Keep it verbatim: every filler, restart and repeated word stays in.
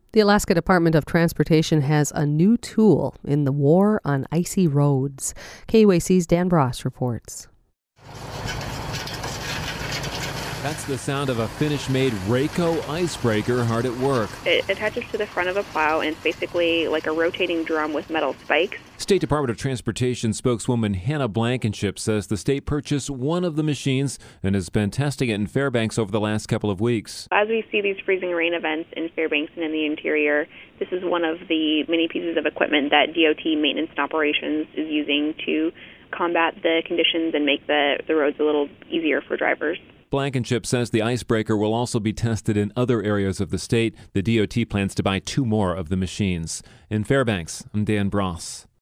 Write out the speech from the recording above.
The Alaska Department of Transportation has a new tool in the war on icy roads. K U A C's Dan Bross reports. That's the sound of a Finnish-made Rayco icebreaker hard at work. It attaches to the front of a plow and it's basically like a rotating drum with metal spikes. State Department of Transportation spokeswoman Hannah Blankenship says the state purchased one of the machines and has been testing it in Fairbanks over the last couple of weeks. As we see these freezing rain events in Fairbanks and in the interior, this is one of the many pieces of equipment that D O T Maintenance and Operations is using to combat the conditions and make the, the roads a little easier for drivers. Blankenship says the icebreaker will also be tested in other areas of the state. The D O T plans to buy two more of the machines. In Fairbanks, I'm Dan Bross.